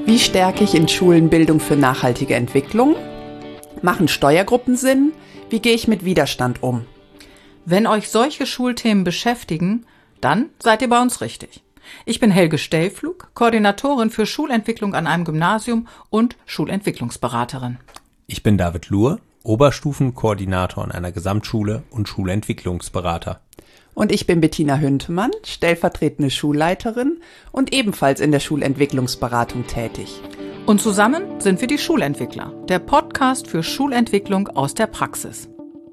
Wie stärke ich in Schulen Bildung für nachhaltige Entwicklung? Machen Steuergruppen Sinn? Wie gehe ich mit Widerstand um? Wenn euch solche Schulthemen beschäftigen, dann seid ihr bei uns richtig. Ich bin Helge Stellflug, Koordinatorin für Schulentwicklung an einem Gymnasium und Schulentwicklungsberaterin. Ich bin David Luhr, Oberstufenkoordinator an einer Gesamtschule und Schulentwicklungsberater. Und ich bin Bettina Hüntemann, stellvertretende Schulleiterin und ebenfalls in der Schulentwicklungsberatung tätig. Und zusammen sind wir die Schulentwickler, der Podcast für Schulentwicklung aus der Praxis.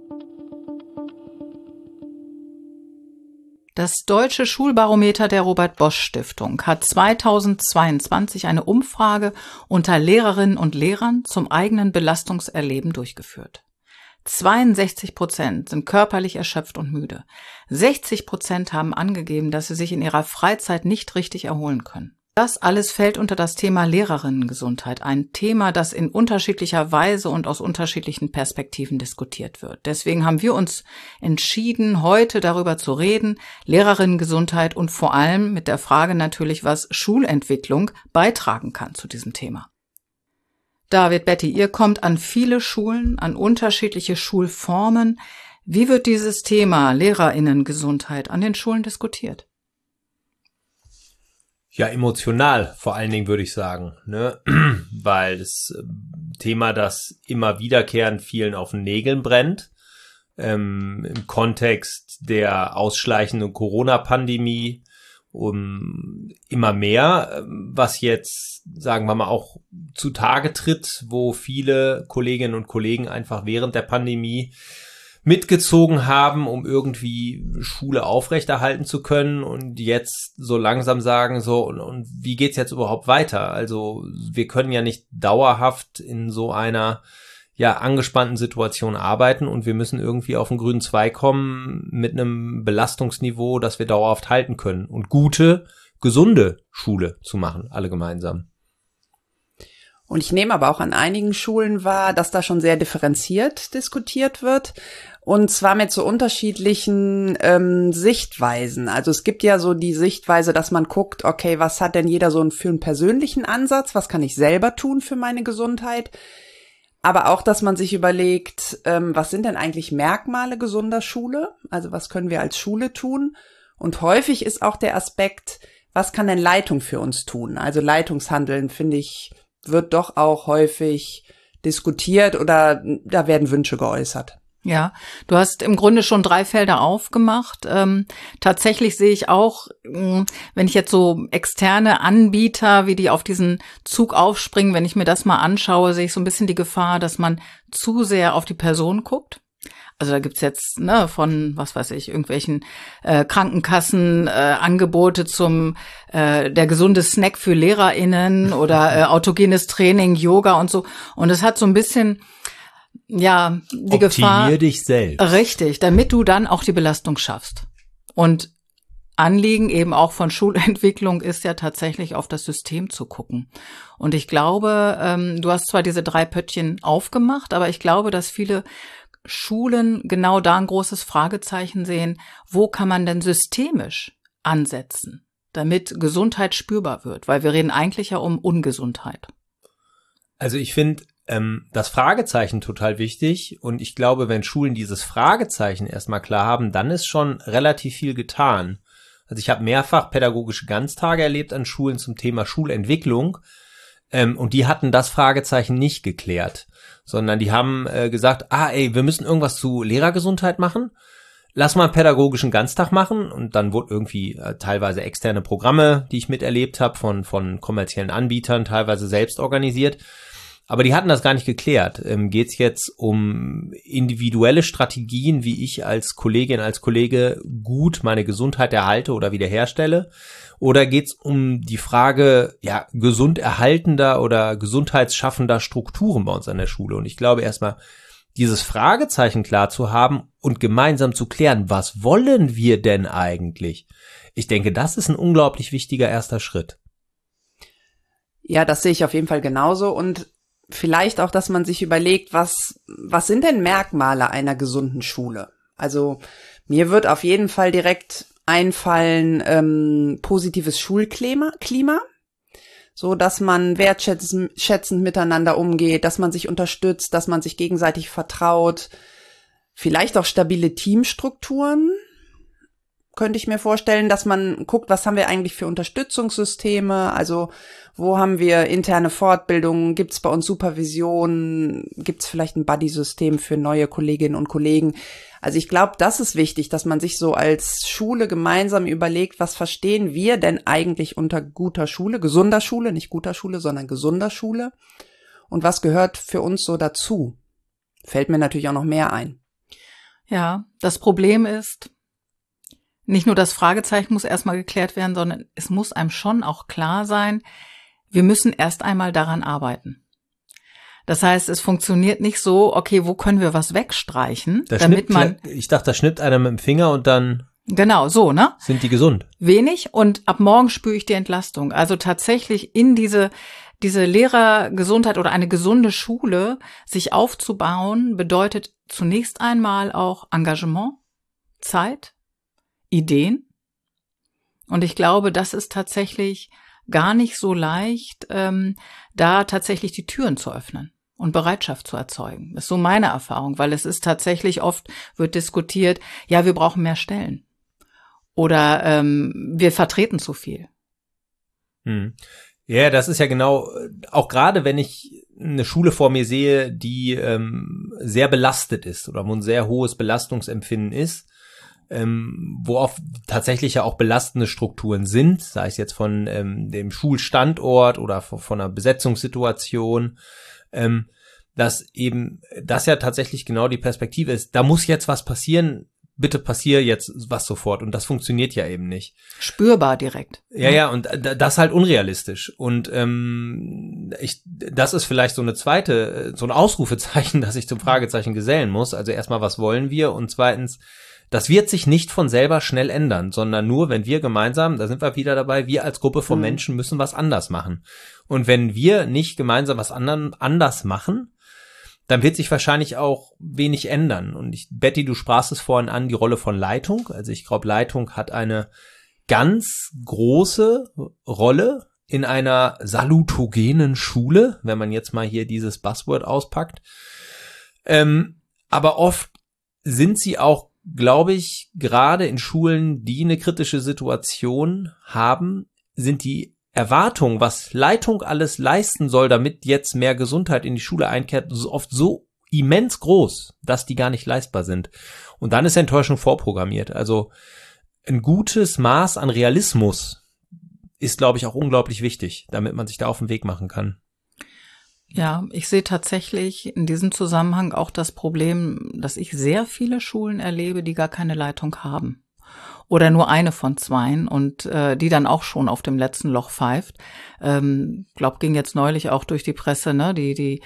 Das Deutsche Schulbarometer der Robert-Bosch-Stiftung hat 2022 eine Umfrage unter Lehrerinnen und Lehrern zum eigenen Belastungserleben durchgeführt. 62% sind körperlich erschöpft und müde. 60% haben angegeben, dass sie sich in ihrer Freizeit nicht richtig erholen können. Das alles fällt unter das Thema Lehrerinnengesundheit, ein Thema, das in unterschiedlicher Weise und aus unterschiedlichen Perspektiven diskutiert wird. Deswegen haben wir uns entschieden, heute darüber zu reden, Lehrerinnengesundheit und vor allem mit der Frage natürlich, was Schulentwicklung beitragen kann zu diesem Thema. David, Betty, ihr kommt an viele Schulen, an unterschiedliche Schulformen. Wie wird dieses Thema Lehrerinnengesundheit an den Schulen diskutiert? Ja, emotional vor allen Dingen würde ich sagen, ne? Weil das Thema, das immer wiederkehrend vielen auf den Nägeln brennt, im Kontext der ausschleichenden Corona-Pandemie, immer mehr, was jetzt, sagen wir mal, auch zutage tritt, wo viele Kolleginnen und Kollegen einfach während der Pandemie mitgezogen haben, um irgendwie Schule aufrechterhalten zu können und jetzt so langsam sagen, so, und wie geht's jetzt überhaupt weiter? Also wir können ja nicht dauerhaft in so einer angespannten Situation arbeiten und wir müssen irgendwie auf den grünen Zweig kommen mit einem Belastungsniveau, das wir dauerhaft halten können und gute, gesunde Schule zu machen, alle gemeinsam. Und ich nehme aber auch an einigen Schulen wahr, dass da schon sehr differenziert diskutiert wird. Und zwar mit so unterschiedlichen Sichtweisen. Also es gibt ja so die Sichtweise, dass man guckt, okay, was hat denn jeder so für einen persönlichen Ansatz? Was kann ich selber tun für meine Gesundheit? Aber auch, dass man sich überlegt, was sind denn eigentlich Merkmale gesunder Schule? Also was können wir als Schule tun? Und häufig ist auch der Aspekt, was kann denn Leitung für uns tun? Also Leitungshandeln, finde ich, wird doch auch häufig diskutiert oder da werden Wünsche geäußert. Ja, du hast im Grunde schon 3 Felder aufgemacht. Tatsächlich sehe ich auch, wenn ich jetzt so externe Anbieter, wie die auf diesen Zug aufspringen, wenn ich mir das mal anschaue, sehe ich so ein bisschen die Gefahr, dass man zu sehr auf die Person guckt. Also da gibt's jetzt von, was weiß ich, irgendwelchen Krankenkassen Angebote zum der gesunde Snack für LehrerInnen oder autogenes Training, Yoga und so. Und es hat so ein bisschen die Gefahr. Optimier dich selbst. Richtig, damit du dann auch die Belastung schaffst. Und Anliegen eben auch von Schulentwicklung ist ja tatsächlich auf das System zu gucken. Und ich glaube, du hast zwar diese 3 Pöttchen aufgemacht, aber ich glaube, dass viele Schulen genau da ein großes Fragezeichen sehen, wo kann man denn systemisch ansetzen, damit Gesundheit spürbar wird? Weil wir reden eigentlich ja um Ungesundheit. Also ich finde das Fragezeichen total wichtig und ich glaube, wenn Schulen dieses Fragezeichen erstmal klar haben, dann ist schon relativ viel getan. Also ich habe mehrfach pädagogische Ganztage erlebt an Schulen zum Thema Schulentwicklung und die hatten das Fragezeichen nicht geklärt, sondern die haben gesagt, wir müssen irgendwas zu Lehrergesundheit machen. Lass mal einen pädagogischen Ganztag machen und dann wurde irgendwie teilweise externe Programme, die ich miterlebt habe, von kommerziellen Anbietern, teilweise selbst organisiert. Aber die hatten das gar nicht geklärt. Geht es jetzt um individuelle Strategien, wie ich als Kollegin, als Kollege gut meine Gesundheit erhalte oder wiederherstelle? Oder geht es um die Frage, gesund erhaltender oder gesundheitsschaffender Strukturen bei uns an der Schule? Und ich glaube erstmal, dieses Fragezeichen klar zu haben und gemeinsam zu klären, was wollen wir denn eigentlich? Ich denke, das ist ein unglaublich wichtiger erster Schritt. Ja, das sehe ich auf jeden Fall genauso und vielleicht auch, dass man sich überlegt, was sind denn Merkmale einer gesunden Schule? Also mir wird auf jeden Fall direkt einfallen positives Schulklima. so dass man wertschätzend miteinander umgeht, dass man sich unterstützt, dass man sich gegenseitig vertraut. Vielleicht auch stabile Teamstrukturen, könnte ich mir vorstellen, dass man guckt, was haben wir eigentlich für Unterstützungssysteme, also wo haben wir interne Fortbildungen, gibt es bei uns Supervision, gibt es vielleicht ein Buddy-System für neue Kolleginnen und Kollegen. Also ich glaube, das ist wichtig, dass man sich so als Schule gemeinsam überlegt, was verstehen wir denn eigentlich unter guter Schule, gesunder Schule, nicht guter Schule, sondern gesunder Schule und was gehört für uns so dazu. Fällt mir natürlich auch noch mehr ein. Ja, das Problem ist, nicht nur das Fragezeichen muss erstmal geklärt werden, sondern es muss einem schon auch klar sein, wir müssen erst einmal daran arbeiten. Das heißt, es funktioniert nicht so, okay, wo können wir was wegstreichen, ich dachte, da schnippt einer mit dem Finger und dann genau, so, ne? Sind die gesund? Wenig und ab morgen spüre ich die Entlastung. Also tatsächlich in diese Lehrergesundheit oder eine gesunde Schule sich aufzubauen, bedeutet zunächst einmal auch Engagement, Zeit, Ideen. Und ich glaube, das ist tatsächlich gar nicht so leicht, da tatsächlich die Türen zu öffnen und Bereitschaft zu erzeugen. Das ist so meine Erfahrung, weil es ist tatsächlich oft, wird diskutiert, ja, wir brauchen mehr Stellen oder wir vertreten zu viel. Ja, das ist ja genau, auch gerade wenn ich eine Schule vor mir sehe, die sehr belastet ist oder wo ein sehr hohes Belastungsempfinden ist, wo oft tatsächlich ja auch belastende Strukturen sind, sei es jetzt von dem Schulstandort oder von einer Besetzungssituation, dass eben das ja tatsächlich genau die Perspektive ist, da muss jetzt was passieren, bitte passier jetzt was sofort und das funktioniert ja eben nicht. Spürbar direkt. Ja, und das ist halt unrealistisch und das ist vielleicht so ein Ausrufezeichen, das ich zum Fragezeichen gesellen muss, also erstmal, was wollen wir und zweitens, das wird sich nicht von selber schnell ändern, sondern nur, wenn wir gemeinsam, da sind wir wieder dabei, wir als Gruppe von Menschen müssen was anders machen. Und wenn wir nicht gemeinsam was anders machen, dann wird sich wahrscheinlich auch wenig ändern. Und Betty, du sprachst es vorhin an, die Rolle von Leitung. Also ich glaube, Leitung hat eine ganz große Rolle in einer salutogenen Schule, wenn man jetzt mal hier dieses Buzzword auspackt. Aber oft sind sie auch, glaube ich, gerade in Schulen, die eine kritische Situation haben, sind die Erwartungen, was Leitung alles leisten soll, damit jetzt mehr Gesundheit in die Schule einkehrt, oft so immens groß, dass die gar nicht leistbar sind. Und dann ist Enttäuschung vorprogrammiert. Also ein gutes Maß an Realismus ist, glaube ich, auch unglaublich wichtig, damit man sich da auf den Weg machen kann. Ja, ich sehe tatsächlich in diesem Zusammenhang auch das Problem, dass ich sehr viele Schulen erlebe, die gar keine Leitung haben. Oder nur eine von zweien und die dann auch schon auf dem letzten Loch pfeift. Glaub, ging jetzt neulich auch durch die Presse, ne? Die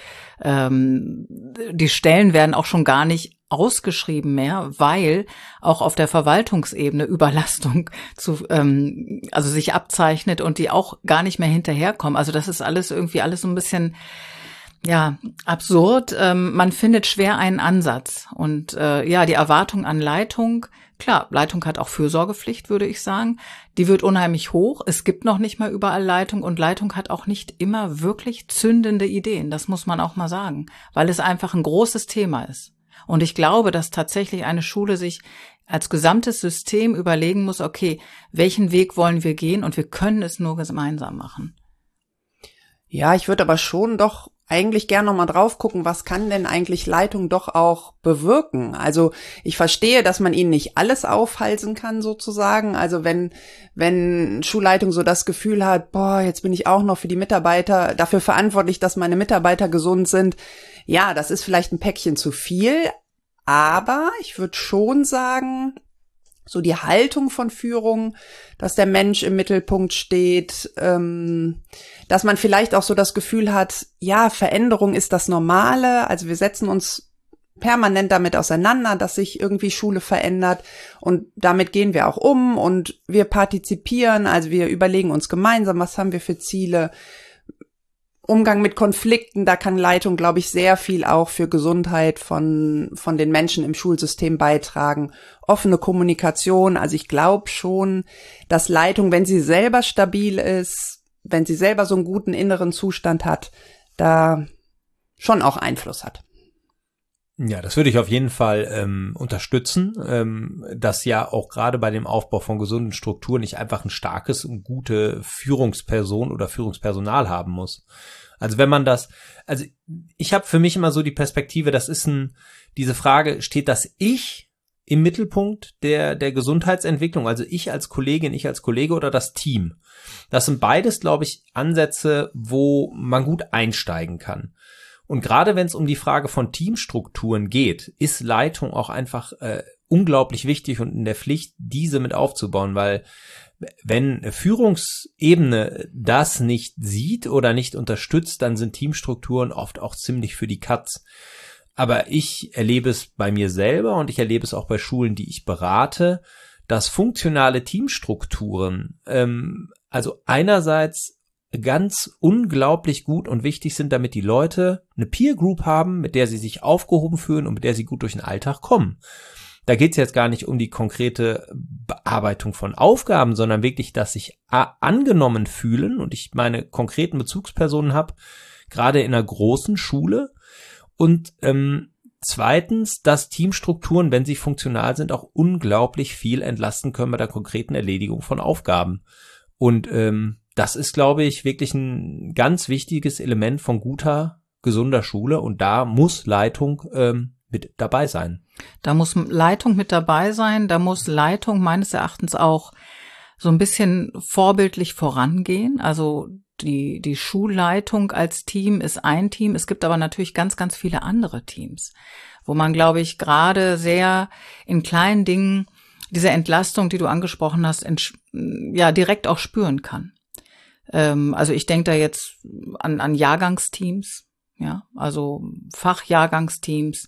Stellen werden auch schon gar nicht ausgeschrieben mehr, weil auch auf der Verwaltungsebene Überlastung also sich abzeichnet und die auch gar nicht mehr hinterherkommen. Also das ist alles irgendwie so ein bisschen absurd. Man findet schwer einen Ansatz und die Erwartung an Leitung, klar, Leitung hat auch Fürsorgepflicht, würde ich sagen. Die wird unheimlich hoch. Es gibt noch nicht mal überall Leitung und Leitung hat auch nicht immer wirklich zündende Ideen. Das muss man auch mal sagen, weil es einfach ein großes Thema ist. Und ich glaube, dass tatsächlich eine Schule sich als gesamtes System überlegen muss, okay, welchen Weg wollen wir gehen und wir können es nur gemeinsam machen. Ja, ich würde aber schon doch eigentlich gerne noch mal drauf gucken, was kann denn eigentlich Leitung doch auch bewirken? Also ich verstehe, dass man ihnen nicht alles aufhalsen kann sozusagen. Also wenn Schulleitung so das Gefühl hat, jetzt bin ich auch noch für die Mitarbeiter dafür verantwortlich, dass meine Mitarbeiter gesund sind. Ja, das ist vielleicht ein Päckchen zu viel, aber ich würde schon sagen, so die Haltung von Führung, dass der Mensch im Mittelpunkt steht, dass man vielleicht auch so das Gefühl hat, ja, Veränderung ist das Normale, also wir setzen uns permanent damit auseinander, dass sich irgendwie Schule verändert und damit gehen wir auch um und wir partizipieren, also wir überlegen uns gemeinsam, was haben wir für Ziele. Umgang mit Konflikten, da kann Leitung, glaube ich, sehr viel auch für Gesundheit von den Menschen im Schulsystem beitragen. Offene Kommunikation, also ich glaube schon, dass Leitung, wenn sie selber stabil ist, wenn sie selber so einen guten inneren Zustand hat, da schon auch Einfluss hat. Ja, das würde ich auf jeden Fall unterstützen, dass ja auch gerade bei dem Aufbau von gesunden Strukturen nicht einfach ein starkes und gute Führungsperson oder Führungspersonal haben muss. Also wenn man also ich habe für mich immer so die Perspektive, diese Frage, steht das Ich im Mittelpunkt der Gesundheitsentwicklung, also ich als Kollegin, ich als Kollege oder das Team? Das sind beides, glaube ich, Ansätze, wo man gut einsteigen kann. Und gerade wenn es um die Frage von Teamstrukturen geht, ist Leitung auch einfach unglaublich wichtig und in der Pflicht, diese mit aufzubauen, weil wenn Führungsebene das nicht sieht oder nicht unterstützt, dann sind Teamstrukturen oft auch ziemlich für die Katz. Aber ich erlebe es bei mir selber und ich erlebe es auch bei Schulen, die ich berate, dass funktionale Teamstrukturen also einerseits ganz unglaublich gut und wichtig sind, damit die Leute eine Peer Group haben, mit der sie sich aufgehoben fühlen und mit der sie gut durch den Alltag kommen. Da geht es jetzt gar nicht um die konkrete Bearbeitung von Aufgaben, sondern wirklich, dass sich angenommen fühlen und ich meine konkreten Bezugspersonen habe, gerade in einer großen Schule. Und zweitens, dass Teamstrukturen, wenn sie funktional sind, auch unglaublich viel entlasten können bei der konkreten Erledigung von Aufgaben. Und das ist, glaube ich, wirklich ein ganz wichtiges Element von guter, gesunder Schule und da muss Leitung mit dabei sein. Da muss Leitung mit dabei sein, da muss Leitung meines Erachtens auch so ein bisschen vorbildlich vorangehen. Also die Schulleitung als Team ist ein Team, es gibt aber natürlich ganz, ganz viele andere Teams, wo man, glaube ich, gerade sehr in kleinen Dingen diese Entlastung, die du angesprochen hast, direkt auch spüren kann. Also ich denke da jetzt an Jahrgangsteams, ja, also Fachjahrgangsteams,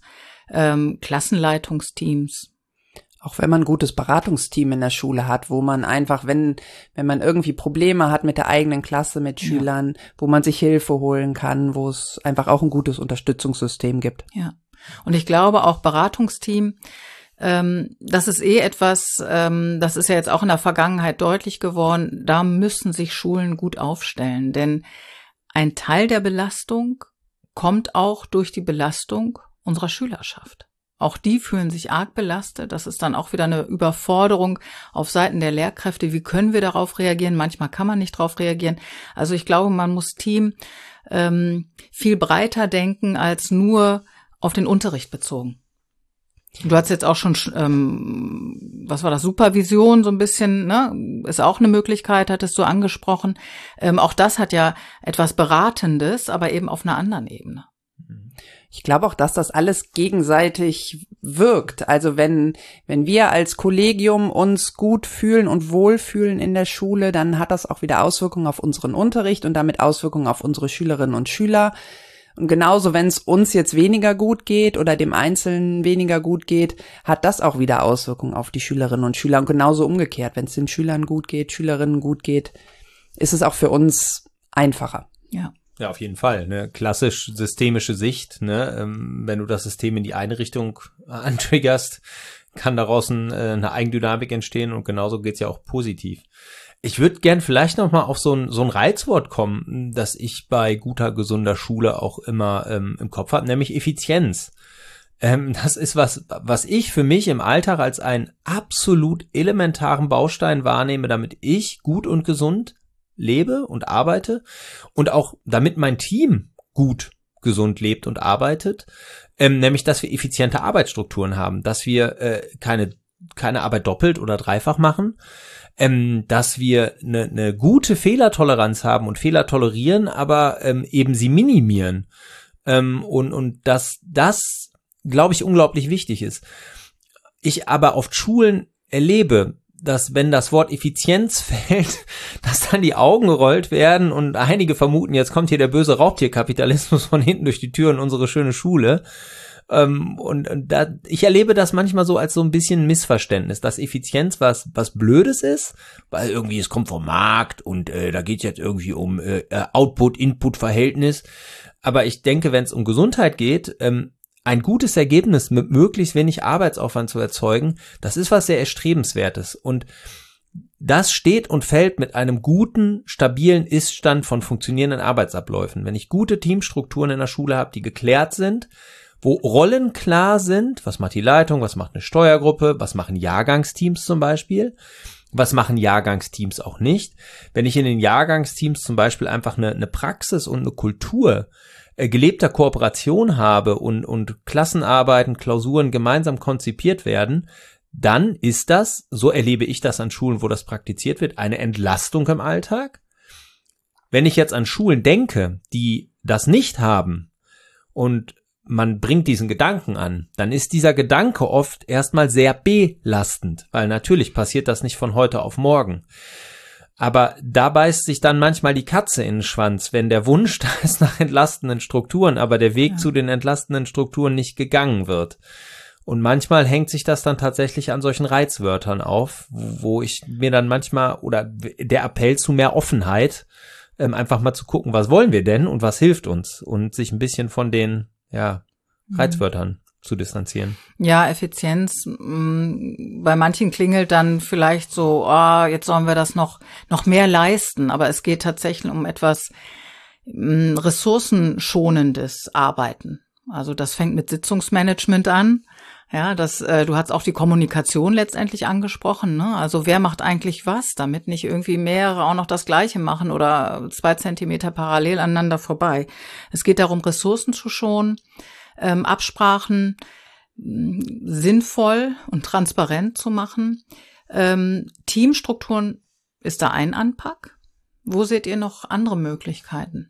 Klassenleitungsteams. Auch wenn man ein gutes Beratungsteam in der Schule hat, wo man einfach, wenn man irgendwie Probleme hat mit der eigenen Klasse, mit Schülern, wo man sich Hilfe holen kann, wo es einfach auch ein gutes Unterstützungssystem gibt. Ja, und ich glaube auch Beratungsteam, das ist etwas, das ist ja jetzt auch in der Vergangenheit deutlich geworden, da müssen sich Schulen gut aufstellen, denn ein Teil der Belastung kommt auch durch die Belastung unserer Schülerschaft. Auch die fühlen sich arg belastet, das ist dann auch wieder eine Überforderung auf Seiten der Lehrkräfte, wie können wir darauf reagieren, manchmal kann man nicht darauf reagieren. Also ich glaube, man muss Team viel breiter denken als nur auf den Unterricht bezogen. Du hast jetzt auch schon, was war das, Supervision so ein bisschen, ne? Ist auch eine Möglichkeit, hattest du angesprochen. Auch das hat ja etwas Beratendes, aber eben auf einer anderen Ebene. Ich glaube auch, dass das alles gegenseitig wirkt. Also wenn wir als Kollegium uns gut fühlen und wohlfühlen in der Schule, dann hat das auch wieder Auswirkungen auf unseren Unterricht und damit Auswirkungen auf unsere Schülerinnen und Schüler. Und genauso, wenn es uns jetzt weniger gut geht oder dem Einzelnen weniger gut geht, hat das auch wieder Auswirkungen auf die Schülerinnen und Schüler. Und genauso umgekehrt, wenn es den Schülern gut geht, Schülerinnen gut geht, ist es auch für uns einfacher. Ja. Ja, auf jeden Fall. Eine klassisch systemische Sicht. Ne? Wenn du das System in die eine Richtung antriggerst, kann daraus eine Eigendynamik entstehen und genauso geht's ja auch positiv. Ich würde gern vielleicht noch mal auf so ein Reizwort kommen, das ich bei guter, gesunder Schule auch immer im Kopf habe, nämlich Effizienz. Das ist was ich für mich im Alltag als einen absolut elementaren Baustein wahrnehme, damit ich gut und gesund lebe und arbeite und auch damit mein Team gut, gesund lebt und arbeitet, nämlich, dass wir effiziente Arbeitsstrukturen haben, dass wir keine Arbeit doppelt oder dreifach machen, dass wir eine gute Fehlertoleranz haben und Fehler tolerieren, aber eben sie minimieren und dass das, glaube ich, unglaublich wichtig ist. Ich aber auf Schulen erlebe, dass wenn das Wort Effizienz fällt, dass dann die Augen gerollt werden und einige vermuten, jetzt kommt hier der böse Raubtierkapitalismus von hinten durch die Tür in unsere schöne Schule. Ich erlebe das manchmal so als so ein bisschen Missverständnis, dass Effizienz was Blödes ist, weil irgendwie es kommt vom Markt und da geht es jetzt irgendwie um Output-Input-Verhältnis. Aber ich denke, wenn es um Gesundheit geht, ein gutes Ergebnis mit möglichst wenig Arbeitsaufwand zu erzeugen, das ist was sehr Erstrebenswertes. Und das steht und fällt mit einem guten, stabilen Ist-Stand von funktionierenden Arbeitsabläufen. Wenn ich gute Teamstrukturen in der Schule habe, die geklärt sind, wo Rollen klar sind, was macht die Leitung, was macht eine Steuergruppe, was machen Jahrgangsteams zum Beispiel, was machen Jahrgangsteams auch nicht. Wenn ich in den Jahrgangsteams zum Beispiel einfach eine Praxis und eine Kultur gelebter Kooperation habe und Klassenarbeiten, Klausuren gemeinsam konzipiert werden, dann ist das, so erlebe ich das an Schulen, wo das praktiziert wird, eine Entlastung im Alltag. Wenn ich jetzt an Schulen denke, die das nicht haben und man bringt diesen Gedanken an, dann ist dieser Gedanke oft erstmal sehr belastend, weil natürlich passiert das nicht von heute auf morgen. Aber da beißt sich dann manchmal die Katze in den Schwanz, wenn der Wunsch da ist nach entlastenden Strukturen, aber der Weg zu den entlastenden Strukturen nicht gegangen wird. Und manchmal hängt sich das dann tatsächlich an solchen Reizwörtern auf, wo ich mir dann manchmal, oder der Appell zu mehr Offenheit, einfach mal zu gucken, was wollen wir denn und was hilft uns, und sich ein bisschen von den Reizwörtern zu distanzieren. Ja, Effizienz. Bei manchen klingelt dann vielleicht so, jetzt sollen wir das noch mehr leisten. Aber es geht tatsächlich um etwas ressourcenschonendes Arbeiten. Also das fängt mit Sitzungsmanagement an. Ja, du hast auch die Kommunikation letztendlich angesprochen, ne? Also wer macht eigentlich was, damit nicht irgendwie mehrere auch noch das Gleiche machen oder 2 Zentimeter parallel aneinander vorbei. Es geht darum, Ressourcen zu schonen, Absprachen sinnvoll und transparent zu machen. Teamstrukturen ist da ein Anpack. Wo seht ihr noch andere Möglichkeiten?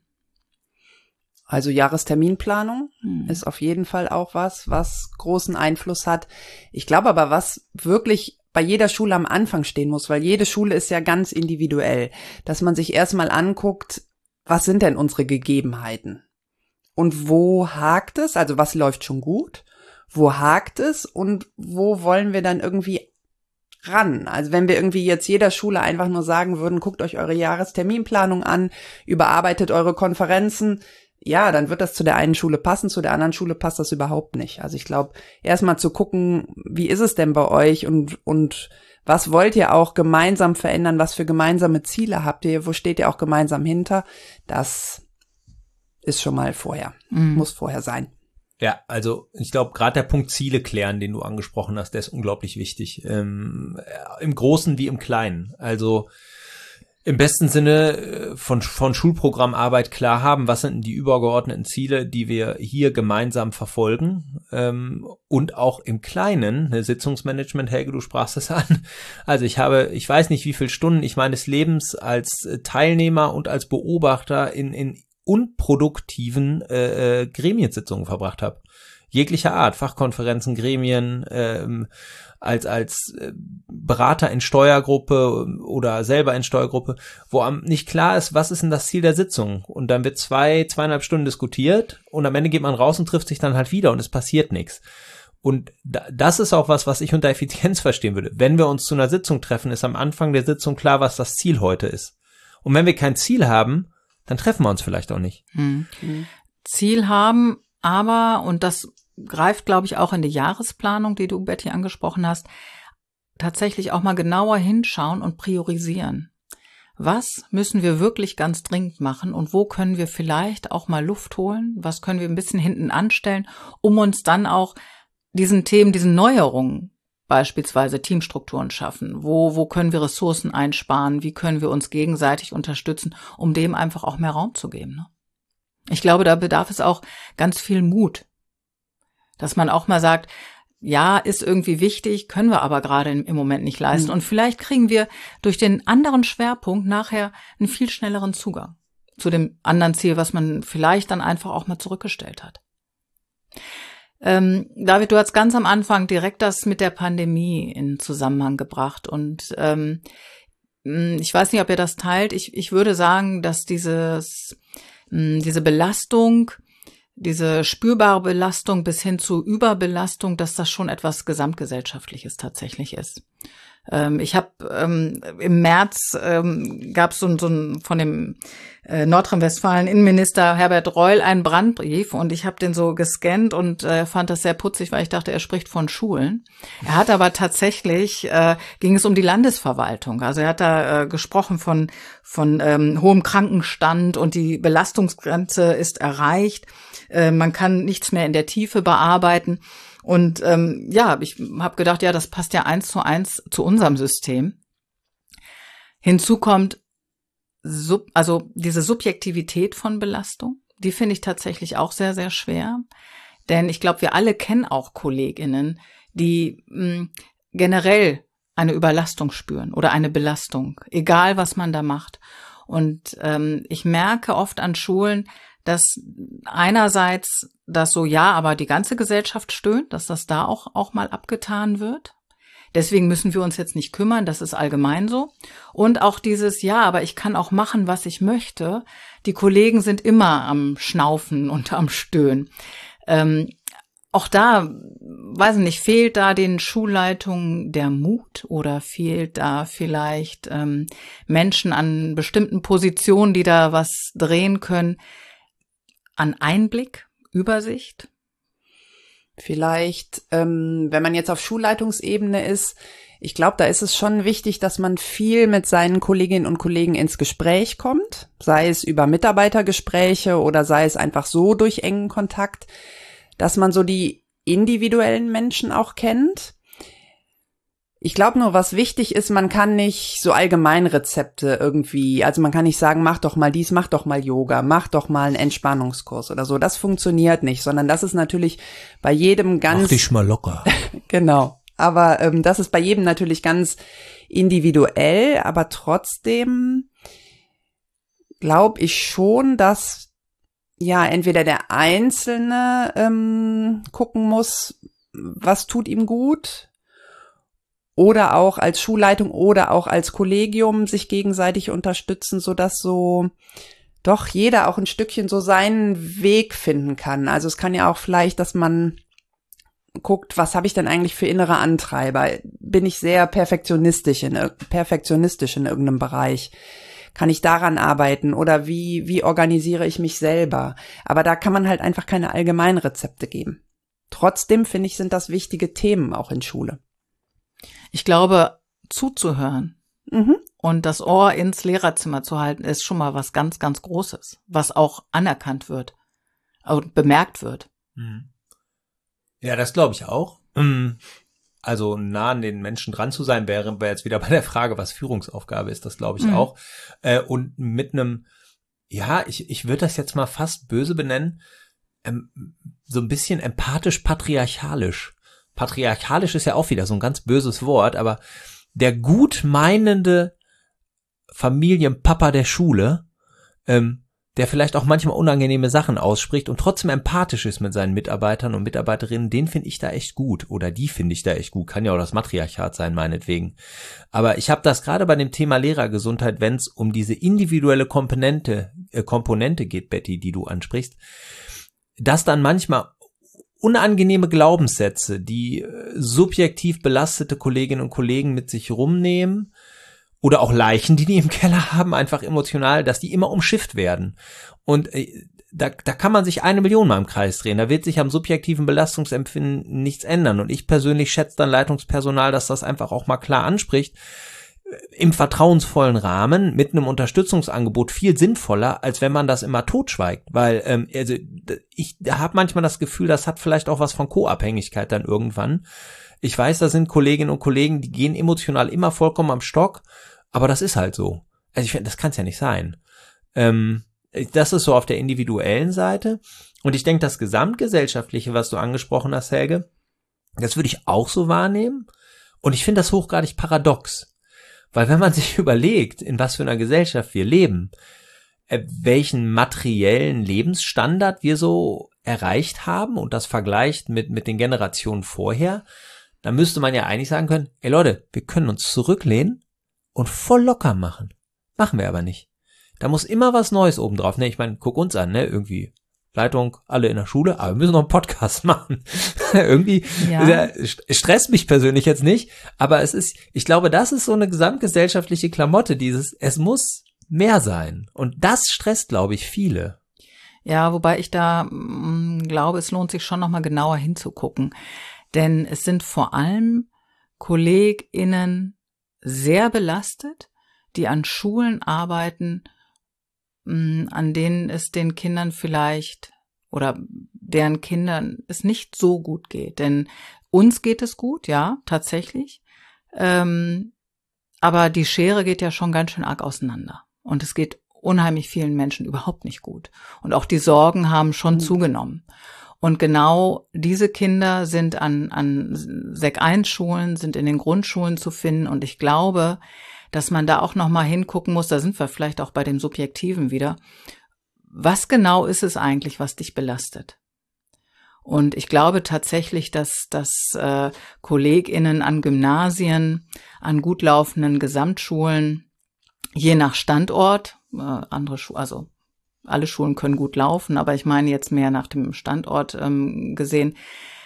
Also Jahresterminplanung ist auf jeden Fall auch was großen Einfluss hat. Ich glaube aber, was wirklich bei jeder Schule am Anfang stehen muss, weil jede Schule ist ja ganz individuell, dass man sich erstmal anguckt, was sind denn unsere Gegebenheiten? Und wo hakt es? Also was läuft schon gut? Wo hakt es? Und wo wollen wir dann irgendwie ran? Also wenn wir irgendwie jetzt jeder Schule einfach nur sagen würden, guckt euch eure Jahresterminplanung an, überarbeitet eure Konferenzen, ja, dann wird das zu der einen Schule passen, zu der anderen Schule passt das überhaupt nicht. Also ich glaube, erstmal zu gucken, wie ist es denn bei euch und was wollt ihr auch gemeinsam verändern, was für gemeinsame Ziele habt ihr, wo steht ihr auch gemeinsam hinter, das ist schon mal vorher, muss vorher sein. Ja, also ich glaube, gerade der Punkt Ziele klären, den du angesprochen hast, der ist unglaublich wichtig, im Großen wie im Kleinen. Also im besten Sinne von Schulprogrammarbeit klar haben, was sind die übergeordneten Ziele, die wir hier gemeinsam verfolgen, und auch im Kleinen, ne, Sitzungsmanagement, Helge, du sprachst es an. Also ich weiß nicht, wie viele Stunden ich meines Lebens als Teilnehmer und als Beobachter in unproduktiven Gremiensitzungen verbracht habe. Jeglicher Art, Fachkonferenzen, Gremien, als Berater in Steuergruppe oder selber in Steuergruppe, wo nicht klar ist, was ist denn das Ziel der Sitzung? Und dann wird 2,5 Stunden diskutiert und am Ende geht man raus und trifft sich dann halt wieder und es passiert nichts. Und das ist auch was ich unter Effizienz verstehen würde. Wenn wir uns zu einer Sitzung treffen, ist am Anfang der Sitzung klar, was das Ziel heute ist. Und wenn wir kein Ziel haben, dann treffen wir uns vielleicht auch nicht. Ziel haben, aber, und das greift, glaube ich, auch in die Jahresplanung, die du, Betty, angesprochen hast, tatsächlich auch mal genauer hinschauen und priorisieren. Was müssen wir wirklich ganz dringend machen und wo können wir vielleicht auch mal Luft holen? Was können wir ein bisschen hinten anstellen, um uns dann auch diesen Themen, diesen Neuerungen, beispielsweise Teamstrukturen schaffen? Wo können wir Ressourcen einsparen? Wie können wir uns gegenseitig unterstützen, um dem einfach auch mehr Raum zu geben? Ne? Ich glaube, da bedarf es auch ganz viel Mut. Dass man auch mal sagt, ja, ist irgendwie wichtig, können wir aber gerade im Moment nicht leisten. Und vielleicht kriegen wir durch den anderen Schwerpunkt nachher einen viel schnelleren Zugang zu dem anderen Ziel, was man vielleicht dann einfach auch mal zurückgestellt hat. David, du hast ganz am Anfang direkt das mit der Pandemie in Zusammenhang gebracht. Und ich weiß nicht, ob ihr das teilt. Ich würde sagen, dass diese Belastung, diese spürbare Belastung bis hin zu Überbelastung, dass das schon etwas Gesamtgesellschaftliches tatsächlich ist. Ich habe im März gab es so ein von dem Nordrhein-Westfalen-Innenminister Herbert Reul einen Brandbrief und ich habe den so gescannt und fand das sehr putzig, weil ich dachte, er spricht von Schulen. Er hat aber tatsächlich, ging es um die Landesverwaltung. Also er hat da gesprochen von hohem Krankenstand und die Belastungsgrenze ist erreicht. Man kann nichts mehr in der Tiefe bearbeiten. Und ich habe gedacht, ja, das passt ja 1:1 zu unserem System. Hinzu kommt also diese Subjektivität von Belastung, die finde ich tatsächlich auch sehr, sehr schwer. Denn ich glaube, wir alle kennen auch KollegInnen, die generell eine Überlastung spüren oder eine Belastung, egal was man da macht. Und ich merke oft an Schulen, dass einerseits das so, ja, aber die ganze Gesellschaft stöhnt, dass das da auch mal abgetan wird. Deswegen müssen wir uns jetzt nicht kümmern, das ist allgemein so. Und auch dieses, ja, aber ich kann auch machen, was ich möchte. Die Kollegen sind immer am Schnaufen und am Stöhnen. Auch da, weiß ich nicht, fehlt da den Schulleitungen der Mut oder fehlt da vielleicht Menschen an bestimmten Positionen, die da was drehen können, an Einblick, Übersicht? Vielleicht, wenn man jetzt auf Schulleitungsebene ist, ich glaube, da ist es schon wichtig, dass man viel mit seinen Kolleginnen und Kollegen ins Gespräch kommt, sei es über Mitarbeitergespräche oder sei es einfach so durch engen Kontakt, dass man so die individuellen Menschen auch kennt. Ich glaube nur, was wichtig ist, man kann nicht so Allgemeinrezepte irgendwie, also man kann nicht sagen, mach doch mal dies, mach doch mal Yoga, mach doch mal einen Entspannungskurs oder so. Das funktioniert nicht, sondern das ist natürlich bei jedem ganz... Mach dich mal locker. Genau, aber das ist bei jedem natürlich ganz individuell, aber trotzdem glaube ich schon, dass ja entweder der Einzelne gucken muss, was tut ihm gut, oder auch als Schulleitung oder auch als Kollegium sich gegenseitig unterstützen, sodass so doch jeder auch ein Stückchen so seinen Weg finden kann. Also es kann ja auch vielleicht, dass man guckt, was habe ich denn eigentlich für innere Antreiber? Bin ich sehr perfektionistisch in irgendeinem Bereich? Kann ich daran arbeiten oder wie organisiere ich mich selber? Aber da kann man halt einfach keine Allgemeinrezepte geben. Trotzdem finde ich, sind das wichtige Themen auch in Schule. Ich glaube, zuzuhören und das Ohr ins Lehrerzimmer zu halten, ist schon mal was ganz, ganz Großes, was auch anerkannt wird und bemerkt wird. Ja, das glaube ich auch. Also nah an den Menschen dran zu sein, wäre jetzt wieder bei der Frage, was Führungsaufgabe ist, das glaube ich auch. Und mit einem, ja, ich würde das jetzt mal fast böse benennen, so ein bisschen empathisch-patriarchalisch. Patriarchalisch ist ja auch wieder so ein ganz böses Wort, aber der gutmeinende Familienpapa der Schule, der vielleicht auch manchmal unangenehme Sachen ausspricht und trotzdem empathisch ist mit seinen Mitarbeitern und Mitarbeiterinnen, den finde ich da echt gut oder die finde ich da echt gut. Kann ja auch das Matriarchat sein, meinetwegen. Aber ich habe das gerade bei dem Thema Lehrergesundheit, wenn es um diese individuelle Komponente geht, Betty, die du ansprichst, dass dann manchmal unangenehme Glaubenssätze, die subjektiv belastete Kolleginnen und Kollegen mit sich rumnehmen oder auch Leichen, die im Keller haben, einfach emotional, dass die immer umschifft werden. Und da kann man sich 1 Million Mal im Kreis drehen. Da wird sich am subjektiven Belastungsempfinden nichts ändern. Und ich persönlich schätze dann Leitungspersonal, dass das einfach auch mal klar anspricht, im vertrauensvollen Rahmen mit einem Unterstützungsangebot viel sinnvoller, als wenn man das immer totschweigt, weil ich habe manchmal das Gefühl, das hat vielleicht auch was von Co-Abhängigkeit dann irgendwann. Ich weiß, da sind Kolleginnen und Kollegen, die gehen emotional immer vollkommen am Stock, aber das ist halt so. Also ich finde, das kann es ja nicht sein. Das ist so auf der individuellen Seite und ich denke, das Gesamtgesellschaftliche, was du angesprochen hast, Helge, das würde ich auch so wahrnehmen und ich finde das hochgradig paradox. Weil wenn man sich überlegt, in was für einer Gesellschaft wir leben, welchen materiellen Lebensstandard wir so erreicht haben und das vergleicht mit den Generationen vorher, dann müsste man ja eigentlich sagen können, ey Leute, wir können uns zurücklehnen und voll locker machen. Machen wir aber nicht. Da muss immer was Neues obendrauf. Ne? Ich meine, guck uns an, ne? Irgendwie Leitung, alle in der Schule, aber wir müssen noch einen Podcast machen. Irgendwie stresst mich persönlich jetzt nicht, aber ich glaube, das ist so eine gesamtgesellschaftliche Klamotte, es muss mehr sein. Und das stresst, glaube ich, viele. Ja, wobei ich da glaube, es lohnt sich schon nochmal genauer hinzugucken. Denn es sind vor allem KollegInnen sehr belastet, die an Schulen arbeiten, an denen es den Kindern vielleicht oder deren Kindern es nicht so gut geht. Denn uns geht es gut, ja, tatsächlich. Aber die Schere geht ja schon ganz schön arg auseinander. Und es geht unheimlich vielen Menschen überhaupt nicht gut. Und auch die Sorgen haben schon zugenommen. Und genau diese Kinder sind an Sek-1-Schulen, sind in den Grundschulen zu finden. Und ich glaube, dass man da auch noch mal hingucken muss, da sind wir vielleicht auch bei dem Subjektiven wieder. Was genau ist es eigentlich, was dich belastet? Und ich glaube tatsächlich, dass KollegInnen an Gymnasien, an gut laufenden Gesamtschulen, je nach Standort, also alle Schulen können gut laufen, aber ich meine jetzt mehr nach dem Standort gesehen,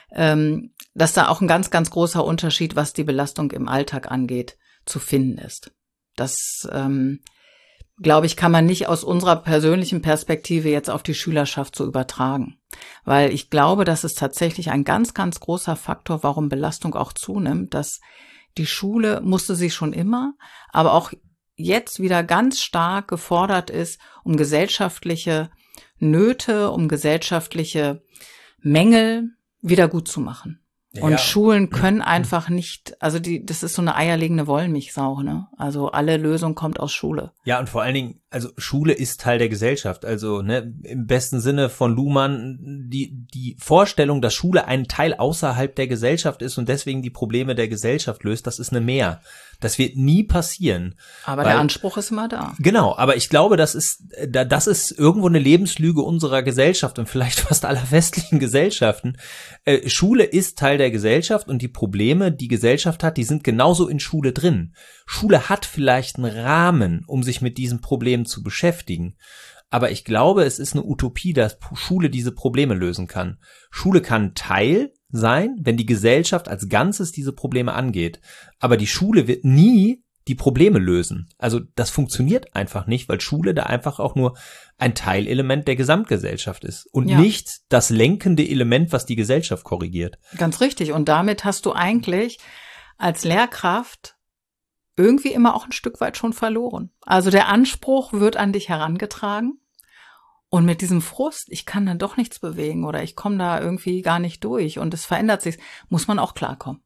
dass da auch ein ganz, ganz großer Unterschied, was die Belastung im Alltag angeht, zu finden ist. Das, glaube ich, kann man nicht aus unserer persönlichen Perspektive jetzt auf die Schülerschaft so übertragen. Weil ich glaube, das ist tatsächlich ein ganz, ganz großer Faktor, warum Belastung auch zunimmt, dass die Schule musste sie schon immer, aber auch jetzt wieder ganz stark gefordert ist, um gesellschaftliche Nöte, um gesellschaftliche Mängel wieder gut zu machen. Und Schulen können einfach nicht, also das ist so eine eierlegende Wollmilchsau, ne? Also alle Lösung kommt aus Schule. Ja, und vor allen Dingen, also Schule ist Teil der Gesellschaft. Also, ne, im besten Sinne von Luhmann, die Vorstellung, dass Schule ein Teil außerhalb der Gesellschaft ist und deswegen die Probleme der Gesellschaft löst, das ist eine Mehr. Das wird nie passieren. Aber der Anspruch ist immer da. Genau, aber ich glaube, das ist irgendwo eine Lebenslüge unserer Gesellschaft und vielleicht fast aller westlichen Gesellschaften. Schule ist Teil der Gesellschaft und die Probleme, die Gesellschaft hat, die sind genauso in Schule drin. Schule hat vielleicht einen Rahmen, um sich mit diesen Problemen zu beschäftigen. Aber ich glaube, es ist eine Utopie, dass Schule diese Probleme lösen kann. Schule kann Teil sein, wenn die Gesellschaft als Ganzes diese Probleme angeht. Aber die Schule wird nie die Probleme lösen. Also das funktioniert einfach nicht, weil Schule da einfach auch nur ein Teilelement der Gesamtgesellschaft ist und nicht das lenkende Element, was die Gesellschaft korrigiert. Ganz richtig. Und damit hast du eigentlich als Lehrkraft irgendwie immer auch ein Stück weit schon verloren. Also der Anspruch wird an dich herangetragen und mit diesem Frust, ich kann dann doch nichts bewegen oder ich komme da irgendwie gar nicht durch und es verändert sich, muss man auch klarkommen.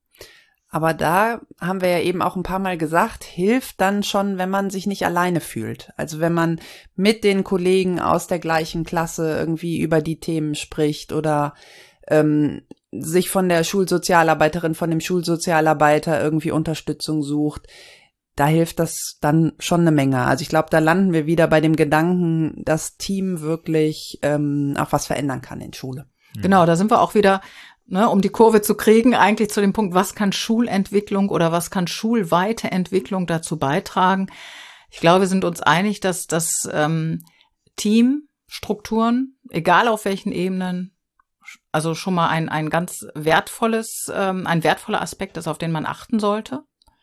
Aber da haben wir ja eben auch ein paar Mal gesagt, hilft dann schon, wenn man sich nicht alleine fühlt. Also wenn man mit den Kollegen aus der gleichen Klasse irgendwie über die Themen spricht oder sich von der Schulsozialarbeiterin, von dem Schulsozialarbeiter irgendwie Unterstützung sucht, da hilft das dann schon eine Menge. Also ich glaube, da landen wir wieder bei dem Gedanken, dass Team wirklich auch was verändern kann in Schule. Genau, da sind wir auch wieder, ne, um die Kurve zu kriegen, eigentlich zu dem Punkt, was kann Schulentwicklung oder was kann schulweite Entwicklung dazu beitragen? Ich glaube, wir sind uns einig, dass das Teamstrukturen, egal auf welchen Ebenen, also schon mal ein ganz wertvoller Aspekt ist, auf den man achten sollte.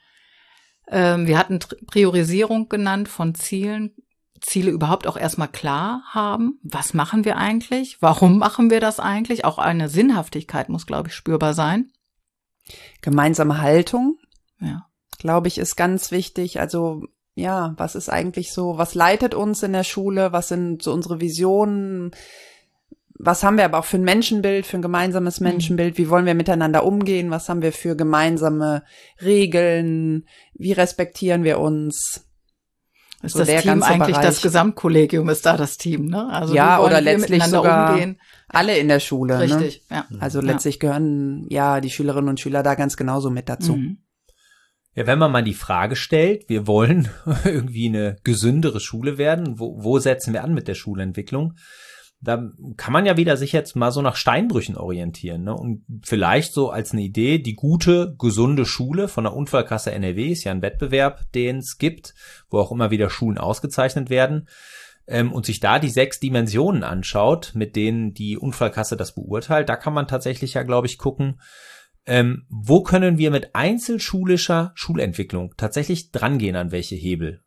Wir hatten Priorisierung genannt von Ziele überhaupt auch erstmal klar haben. Was machen wir eigentlich? Warum machen wir das eigentlich? Auch eine Sinnhaftigkeit muss, glaube ich, spürbar sein. Gemeinsame Haltung, ja, glaube ich, ist ganz wichtig. Also ja, was ist eigentlich so, was leitet uns in der Schule? Was sind so unsere Visionen? Was haben wir aber auch für ein Menschenbild, für ein gemeinsames Menschenbild? Wie wollen wir miteinander umgehen? Was haben wir für gemeinsame Regeln? Wie respektieren wir uns? Ist so das Team eigentlich Bereich. Das Gesamtkollegium ist da das Team, ne? Also ja, oder letztlich sogar umgehen. Alle in der Schule. Richtig, ne? Ja. Also letztlich gehören ja die Schülerinnen und Schüler da ganz genauso mit dazu. Mhm. Ja, wenn man mal die Frage stellt, wir wollen irgendwie eine gesündere Schule werden, wo setzen wir an mit der Schulentwicklung? Da kann man ja wieder sich jetzt mal so nach Steinbrüchen orientieren, ne? Und vielleicht so als eine Idee, die gute, gesunde Schule von der Unfallkasse NRW ist ja ein Wettbewerb, den es gibt, wo auch immer wieder Schulen ausgezeichnet werden. und sich da die 6 Dimensionen anschaut, mit denen die Unfallkasse das beurteilt, da kann man tatsächlich ja, glaube ich, gucken, wo können wir mit einzelschulischer Schulentwicklung tatsächlich drangehen, an welche Hebel?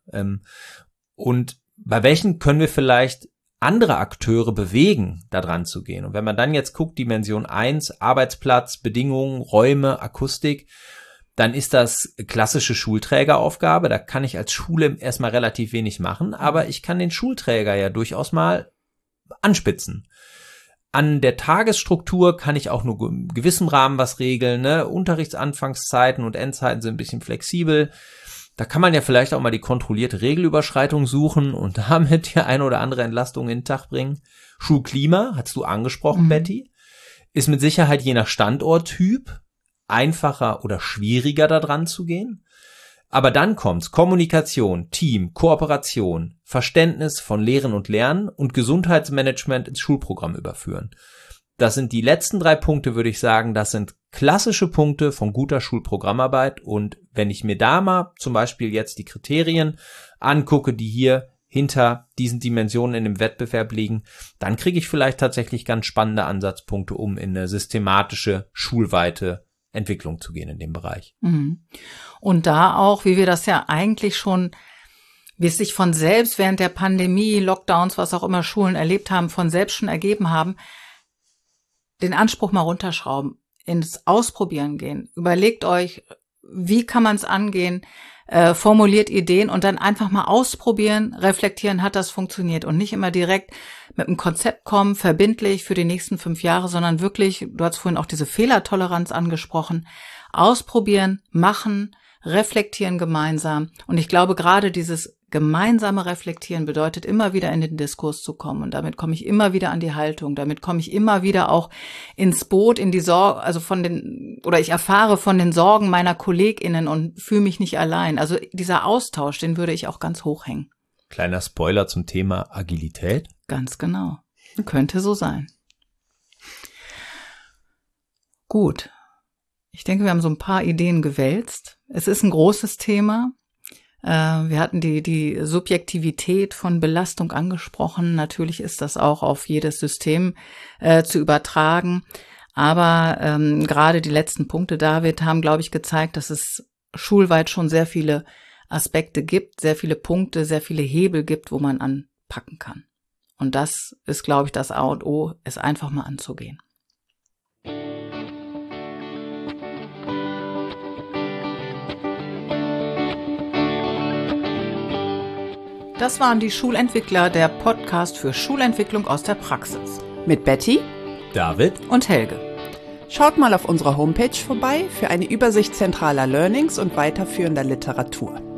Und bei welchen können wir vielleicht andere Akteure bewegen, da dran zu gehen? Und wenn man dann jetzt guckt, Dimension 1, Arbeitsplatz, Bedingungen, Räume, Akustik, dann ist das klassische Schulträgeraufgabe. Da kann ich als Schule erstmal relativ wenig machen, aber ich kann den Schulträger ja durchaus mal anspitzen. An der Tagesstruktur kann ich auch nur in gewissem Rahmen was regeln, ne? Unterrichtsanfangszeiten und Endzeiten sind ein bisschen flexibel. Da kann man ja vielleicht auch mal die kontrollierte Regelüberschreitung suchen und damit die eine oder andere Entlastung in den Tag bringen. Schulklima, hast du angesprochen, Betty, ist mit Sicherheit je nach Standorttyp einfacher oder schwieriger da dran zu gehen. Aber dann kommt's: Kommunikation, Team, Kooperation, Verständnis von Lehren und Lernen und Gesundheitsmanagement ins Schulprogramm überführen. Das sind die letzten 3 Punkte, würde ich sagen, das sind klassische Punkte von guter Schulprogrammarbeit. Und wenn ich mir da mal zum Beispiel jetzt die Kriterien angucke, die hier hinter diesen Dimensionen in dem Wettbewerb liegen, dann kriege ich vielleicht tatsächlich ganz spannende Ansatzpunkte, um in eine systematische, schulweite Entwicklung zu gehen in dem Bereich. Und da auch, wie wir das ja eigentlich schon, wie es sich von selbst während der Pandemie, Lockdowns, was auch immer Schulen erlebt haben, von selbst schon ergeben haben, den Anspruch mal runterschrauben, ins Ausprobieren gehen. Überlegt euch, wie kann man es angehen, formuliert Ideen und dann einfach mal ausprobieren, reflektieren, hat das funktioniert, und nicht immer direkt mit einem Konzept kommen, verbindlich für die nächsten 5 Jahre, sondern wirklich, du hast vorhin auch diese Fehlertoleranz angesprochen, ausprobieren, machen, reflektieren gemeinsam. Und ich glaube, gerade dieses gemeinsame Reflektieren bedeutet, immer wieder in den Diskurs zu kommen. Und damit komme ich immer wieder an die Haltung. Damit komme ich immer wieder auch ins Boot, in die Sorge, also ich erfahre von den Sorgen meiner KollegInnen und fühle mich nicht allein. Also dieser Austausch, den würde ich auch ganz hoch hängen. Kleiner Spoiler zum Thema Agilität. Ganz genau. Könnte so sein. Gut. Ich denke, wir haben so ein paar Ideen gewälzt. Es ist ein großes Thema. Wir hatten die Subjektivität von Belastung angesprochen. Natürlich ist das auch auf jedes System zu übertragen. Aber gerade die letzten Punkte, David, haben, glaube ich, gezeigt, dass es schulweit schon sehr viele Aspekte gibt, sehr viele Punkte, sehr viele Hebel gibt, wo man anpacken kann. Und das ist, glaube ich, das A und O, es einfach mal anzugehen. Das waren die Schulentwickler, der Podcast für Schulentwicklung aus der Praxis. Mit Betty, David und Helge. Schaut mal auf unserer Homepage vorbei für eine Übersicht zentraler Learnings und weiterführender Literatur.